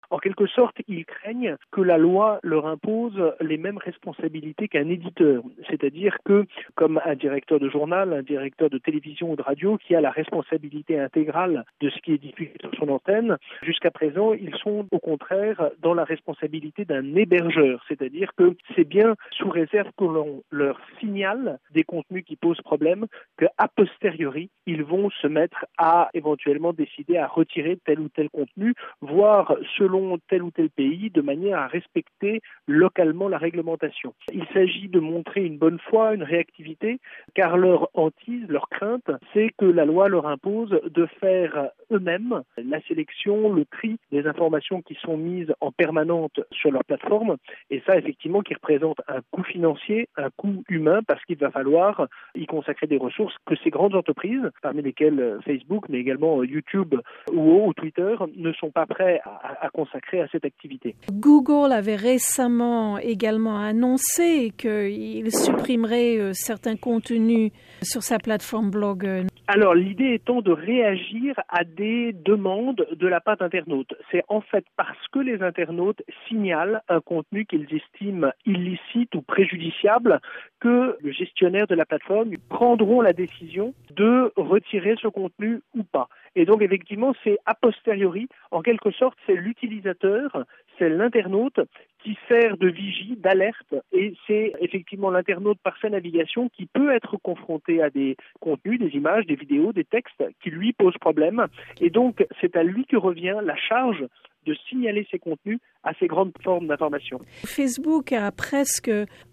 En quelque sorte, ils craignent que la loi leur impose les mêmes responsabilités qu'un éditeur. C'est-à-dire que, comme un directeur de journal, un directeur de télévision ou de radio qui a la responsabilité intégrale de ce qui est diffusé sur son antenne, jusqu'à présent, ils sont au contraire dans la responsabilité d'un hébergeur. C'est-à-dire que c'est bien sous réserve que l'on leur signale des contenus qui posent problème qu'a posteriori, ils vont se mettre à éventuellement décider à retirer tel ou tel contenu, voire selon tel ou tel pays, de manière à respecter localement la réglementation. Il s'agit de montrer une bonne foi, une réactivité, car leur hantise, leur crainte, c'est que la loi leur impose de faire eux-mêmes la sélection, le tri des informations qui sont mises en permanente sur leur plateforme, et ça effectivement qui représente un coût financier, un coût humain, parce qu'il va falloir y consacrer des ressources que ces grandes entreprises, parmi lesquelles Facebook, mais également YouTube ou Twitter, ne sont pas prêts à consacrer à cette activité. Google avait récemment également annoncé qu'il supprimerait certains contenus sur sa plateforme blog. Alors, l'idée étant de réagir à des demandes de la part d'internautes. C'est en fait parce que les internautes signalent un contenu qu'ils estiment illicite ou préjudiciable que le gestionnaire de la plateforme prendront la décision de retirer ce contenu ou pas. Et donc, effectivement, c'est a posteriori, en quelque sorte, c'est l'utilisateur, c'est l'internaute qui sert de vigie, d'alerte, et c'est effectivement l'internaute par sa navigation qui peut être confronté à des contenus, des images, des vidéos, des textes qui lui posent problème. Et donc, c'est à lui que revient la charge de signaler ces contenus à ces grandes formes d'information. Facebook a presque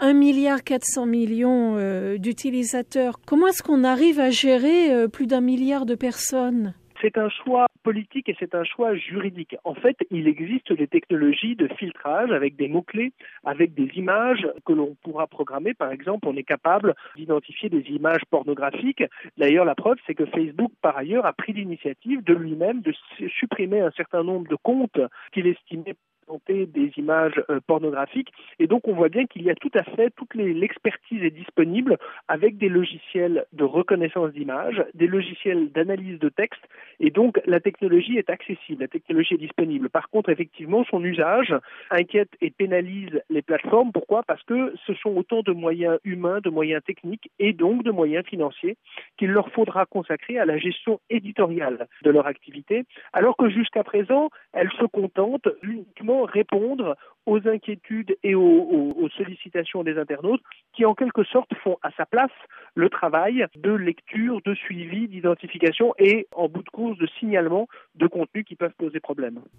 1,4 milliard d'utilisateurs. Comment est-ce qu'on arrive à gérer plus d'1 milliard de personnes ? C'est un choix politique et c'est un choix juridique. En fait, il existe des technologies de filtrage avec des mots-clés, avec des images que l'on pourra programmer. Par exemple, on est capable d'identifier des images pornographiques. D'ailleurs, la preuve, c'est que Facebook, par ailleurs, a pris l'initiative de lui-même de supprimer un certain nombre de comptes qu'il estimait des images pornographiques. Et donc, on voit bien qu'il y a tout à fait, l'expertise est disponible avec des logiciels de reconnaissance d'images, des logiciels d'analyse de texte. Et donc, la technologie est accessible, la technologie est disponible. Par contre, effectivement, son usage inquiète et pénalise les plateformes. Pourquoi ? Parce que ce sont autant de moyens humains, de moyens techniques et donc de moyens financiers qu'il leur faudra consacrer à la gestion éditoriale de leur activité, alors que jusqu'à présent, elles se contentent uniquement répondre aux inquiétudes et aux sollicitations des internautes qui, en quelque sorte, font à sa place le travail de lecture, de suivi, d'identification et, en bout de course, de signalement de contenus qui peuvent poser problème.